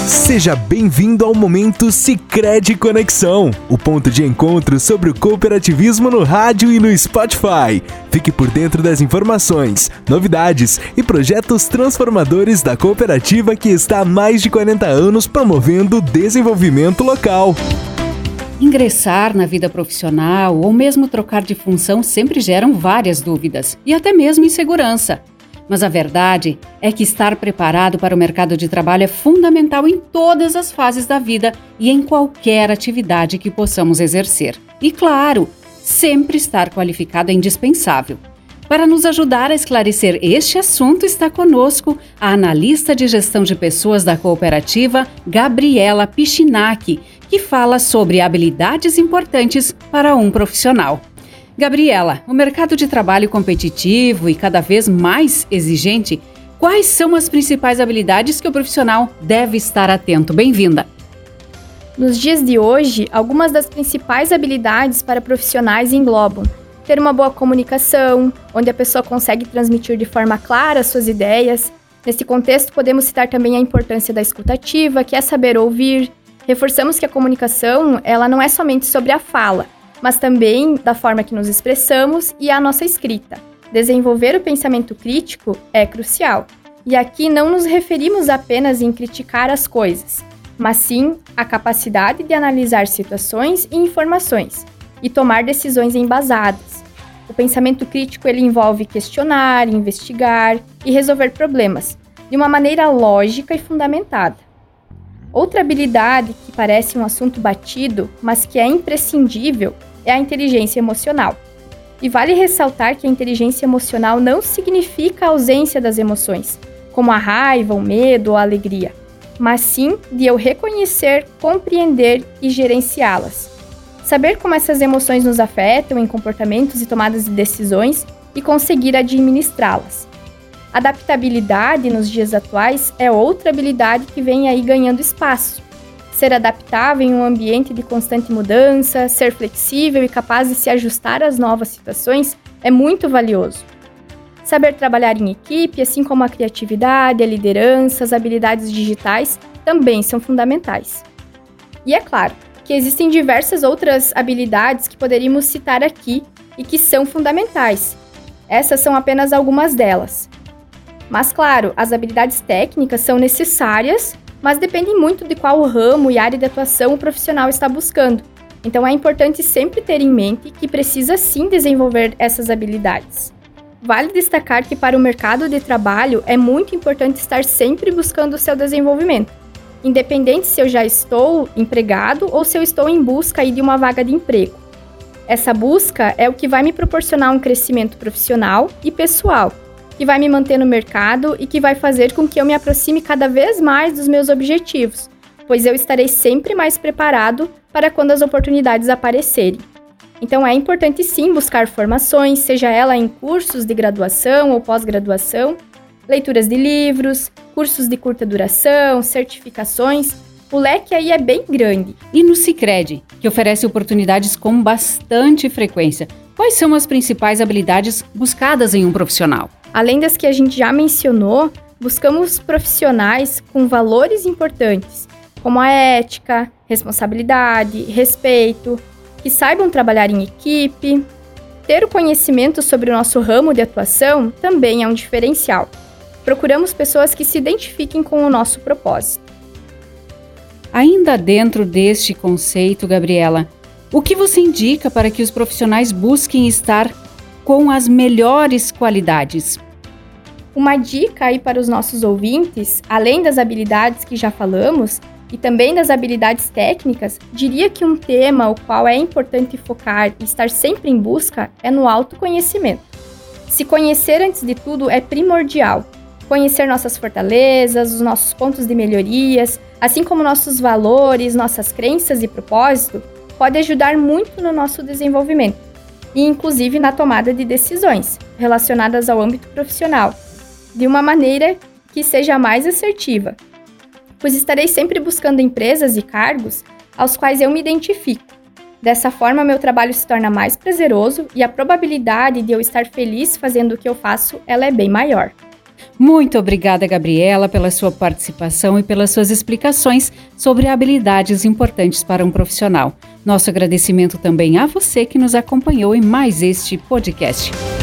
Seja bem-vindo ao Momento Sicredi Conexão, o ponto de encontro sobre o cooperativismo no rádio e no Spotify. Fique por dentro das informações, novidades e projetos transformadores da cooperativa que está há mais de 40 anos promovendo o desenvolvimento local. Ingressar na vida profissional ou mesmo trocar de função sempre geram várias dúvidas e até mesmo insegurança. Mas a verdade é que estar preparado para o mercado de trabalho é fundamental em todas as fases da vida e em qualquer atividade que possamos exercer. E claro, sempre estar qualificado é indispensável. Para nos ajudar a esclarecer este assunto está conosco a analista de gestão de pessoas da cooperativa, Gabriela Pichinac, que fala sobre habilidades importantes para um profissional. Gabriela, o mercado de trabalho competitivo e cada vez mais exigente, quais são as principais habilidades que o profissional deve estar atento? Bem-vinda! Nos dias de hoje, algumas das principais habilidades para profissionais englobam ter uma boa comunicação, onde a pessoa consegue transmitir de forma clara suas ideias. Nesse contexto, podemos citar também a importância da escutativa, que é saber ouvir. Reforçamos que a comunicação, ela não é somente sobre a fala, mas também da forma que nos expressamos e a nossa escrita. Desenvolver o pensamento crítico é crucial. E aqui não nos referimos apenas em criticar as coisas, mas sim a capacidade de analisar situações e informações e tomar decisões embasadas. O pensamento crítico ele envolve questionar, investigar e resolver problemas de uma maneira lógica e fundamentada. Outra habilidade que parece um assunto batido, mas que é imprescindível, é a inteligência emocional. E vale ressaltar que a inteligência emocional não significa a ausência das emoções, como a raiva, o medo ou a alegria, mas sim de eu reconhecer, compreender e gerenciá-las. Saber como essas emoções nos afetam em comportamentos e tomadas de decisões e conseguir administrá-las. Adaptabilidade nos dias atuais é outra habilidade que vem aí ganhando espaço. Ser adaptável em um ambiente de constante mudança, ser flexível e capaz de se ajustar às novas situações é muito valioso. Saber trabalhar em equipe, assim como a criatividade, a liderança, as habilidades digitais, também são fundamentais. E é claro que existem diversas outras habilidades que poderíamos citar aqui e que são fundamentais. Essas são apenas algumas delas. Mas, claro, as habilidades técnicas são necessárias, mas dependem muito de qual ramo e área de atuação o profissional está buscando. Então, é importante sempre ter em mente que precisa sim desenvolver essas habilidades. Vale destacar que para o mercado de trabalho é muito importante estar sempre buscando o seu desenvolvimento, independente se eu já estou empregado ou se eu estou em busca aí de uma vaga de emprego. Essa busca é o que vai me proporcionar um crescimento profissional e pessoal, que vai me manter no mercado e que vai fazer com que eu me aproxime cada vez mais dos meus objetivos, pois eu estarei sempre mais preparado para quando as oportunidades aparecerem. Então é importante sim buscar formações, seja ela em cursos de graduação ou pós-graduação, leituras de livros, cursos de curta duração, certificações. O leque aí é bem grande. E no Sicredi, que oferece oportunidades com bastante frequência, quais são as principais habilidades buscadas em um profissional? Além das que a gente já mencionou, buscamos profissionais com valores importantes, como a ética, responsabilidade, respeito, que saibam trabalhar em equipe. Ter o conhecimento sobre o nosso ramo de atuação também é um diferencial. Procuramos pessoas que se identifiquem com o nosso propósito. Ainda dentro deste conceito, Gabriela, o que você indica para que os profissionais busquem estar com as melhores qualidades? Uma dica aí para os nossos ouvintes, além das habilidades que já falamos e também das habilidades técnicas, diria que um tema o qual é importante focar e estar sempre em busca é no autoconhecimento. Se conhecer antes de tudo é primordial. Conhecer nossas fortalezas, os nossos pontos de melhorias, assim como nossos valores, nossas crenças e propósito, pode ajudar muito no nosso desenvolvimento e inclusive na tomada de decisões relacionadas ao âmbito profissional, de uma maneira que seja mais assertiva, pois estarei sempre buscando empresas e cargos aos quais eu me identifico. Dessa forma, meu trabalho se torna mais prazeroso e a probabilidade de eu estar feliz fazendo o que eu faço, ela é bem maior. Muito obrigada, Gabriela, pela sua participação e pelas suas explicações sobre habilidades importantes para um profissional. Nosso agradecimento também a você que nos acompanhou em mais este podcast.